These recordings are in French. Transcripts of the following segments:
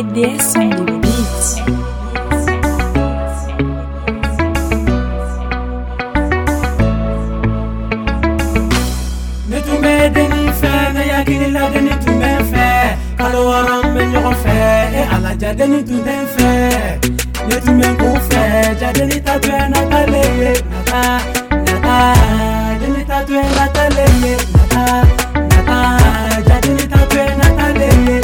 LVDS on the beats. Netume deni fe, ne yakini la deni tume fe. Kalo waram me nyogon fe, ala jadeni tunden fe. Netume kou fe, jadeni tatwe nataleye, nata, jadeni tatwe nataleye, nata, jadeni tatwe nataleye,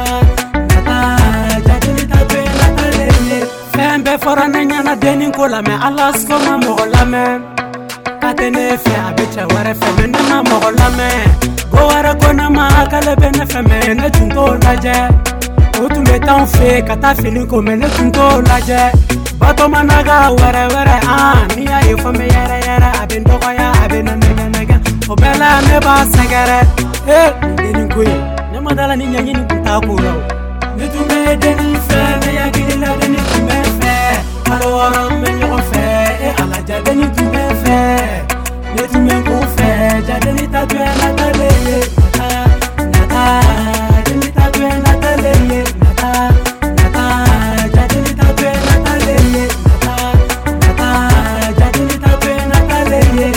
nata, jadeni tatwe nataleye. Fembe fora nenyana deni kola me, ala skoma mo la me. Katene fe abeche ware fe mende na mogolame go ware kona ma kale bene fe mene tunto laje utume tan fe kata fili ko mene tunto laje bato managa ware ni ya ifo me yere abendo ko ya abena nega obela me ba segere deni koyi ne madala ni nyanyi ni kuta ko ro ne tume deni fe ne ya gila deni tume fe alo wara me nyogo fe ala jadeni tume fe netume kou fe jadeni tatwe nataleye, nata, jadeni tatwe nataleye, nata, jadeni tatwe nataleye, nata, jadeni tatwe nataleye.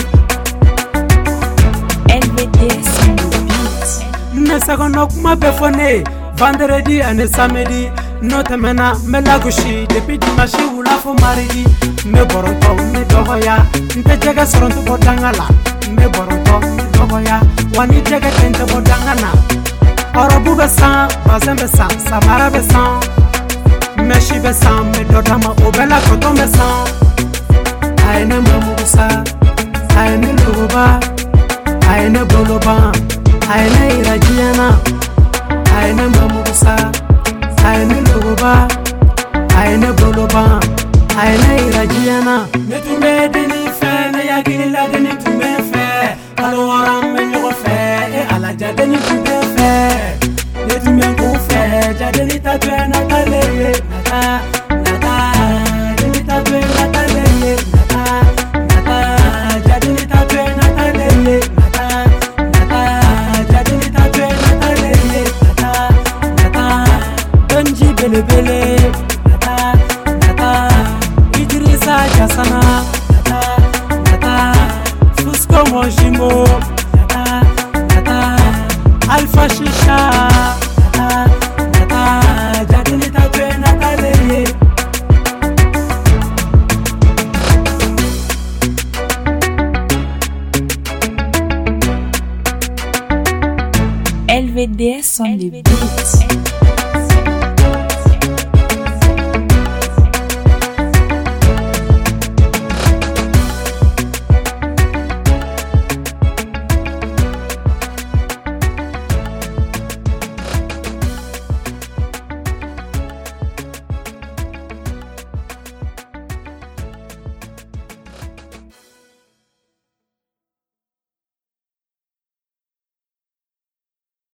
LVDS on the beats. Ne sekono kuma befone vendredi et samedi. Notamment me lagushi depuis dimanche ou la fo maridi me boronto me dogoya nte jega soronto bodangala me boronto me dogoya wani jega tente bodangana orobu besan bazem besan samara besan meshi besan me dodama obela koto besan aine mamusa aine luba aine boloba aine irajiana aine mamusa aine luba aine boloba aine irajiana netume deni fe ne yakini la deni tume fe kalo waram me nyogo fe ala jadeni tume fe netume kou fe jadeni tatwe nataleye nata jadeni tatwe nataleye nata jadeni tatwe nataleye nata jadeni tatwe nataleye Benji Belebele, nata, Idrissa Jassana, nata, Fusco Mojimo, nata, Alpha Shisha, nata, jadeni tatwe nataleye. LVDS on the beats.